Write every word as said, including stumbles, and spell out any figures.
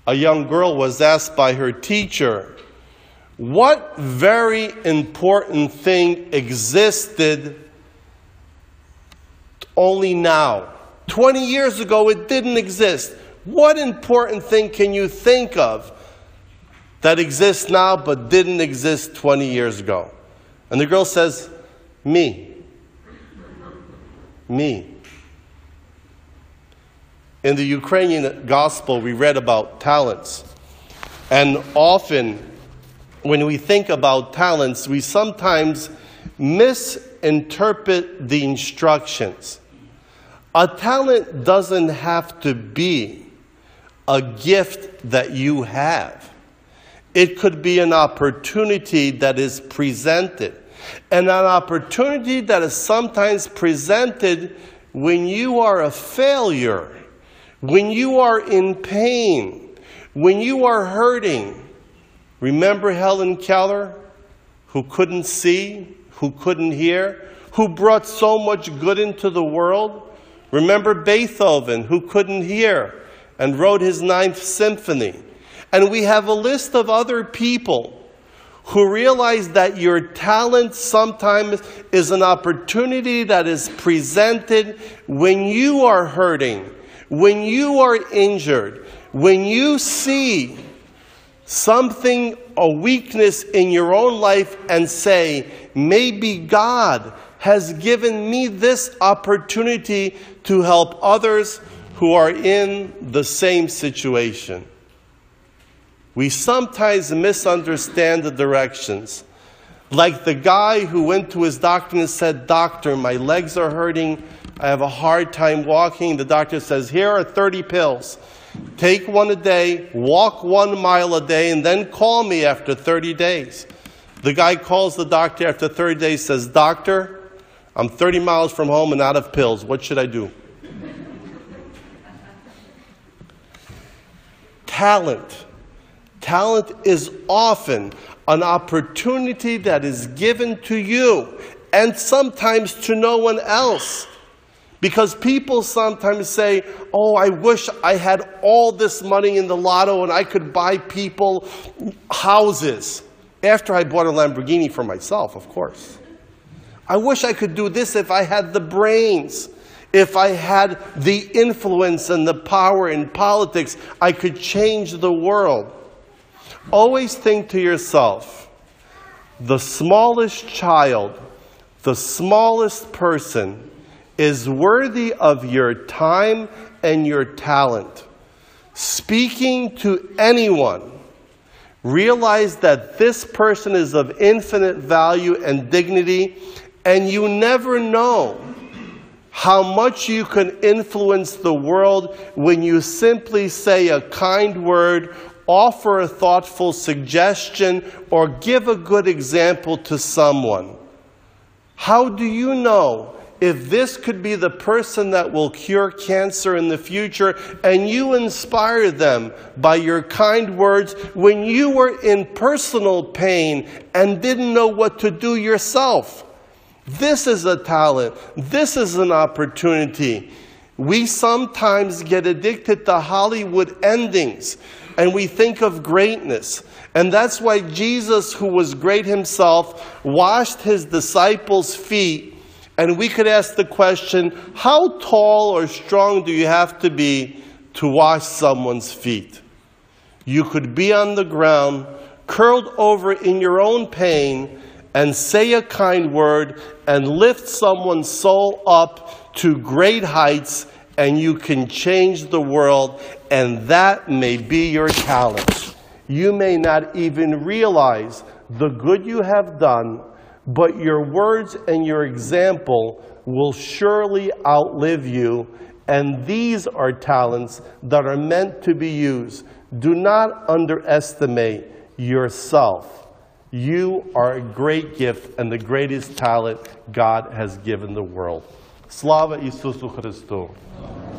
a young girl was asked by her teacher, what very important thing existed only now? twenty years ago it didn't exist. What important thing can you think of that exists now but didn't exist twenty years ago? And the girl says, me. Me. In the Ukrainian gospel, we read about talents. And often, when we think about talents, we sometimes misinterpret the instructions. A talent doesn't have to be a gift that you have. It could be an opportunity that is presented. And an opportunity that is sometimes presented when you are a failure, when you are in pain, when you are hurting. Remember Helen Keller, who couldn't see, who couldn't hear, who brought so much good into the world? Remember Beethoven, who couldn't hear and wrote his Ninth Symphony? And we have a list of other people who realize that your talent sometimes is an opportunity that is presented when you are hurting, when you are injured, when you see something, a weakness in your own life and say, maybe God has given me this opportunity to help others who are in the same situation. We sometimes misunderstand the directions. Like the guy who went to his doctor and said, doctor, my legs are hurting, I have a hard time walking. The doctor says, here are thirty pills. Take one a day, walk one mile a day, and then call me after thirty days. The guy calls the doctor after thirty days, says, doctor, I'm thirty miles from home and out of pills. What should I do? Talent. Talent is often an opportunity that is given to you and sometimes to no one else. Because people sometimes say, oh, I wish I had all this money in the lotto and I could buy people houses. After I bought a Lamborghini for myself, of course. I wish I could do this if I had the brains. If I had the influence and the power in politics, I could change the world. Always think to yourself, the smallest child, the smallest person is worthy of your time and your talent. Speaking to anyone, realize that this person is of infinite value and dignity, and you never know how much you can influence the world when you simply say a kind word, offer a thoughtful suggestion, or give a good example to someone. How do you know if this could be the person that will cure cancer in the future, and you inspire them by your kind words when you were in personal pain and didn't know what to do yourself? This is a talent. This is an opportunity. We sometimes get addicted to Hollywood endings, and we think of greatness. And that's why Jesus, who was great himself, washed his disciples' feet. And we could ask the question, how tall or strong do you have to be to wash someone's feet? You could be on the ground, curled over in your own pain, and say a kind word and lift someone's soul up to great heights, and you can change the world, and that may be your talent. You may not even realize the good you have done, but your words and your example will surely outlive you, and these are talents that are meant to be used. Do not underestimate yourself. You are a great gift and the greatest talent God has given the world. Slava Isusu Christu.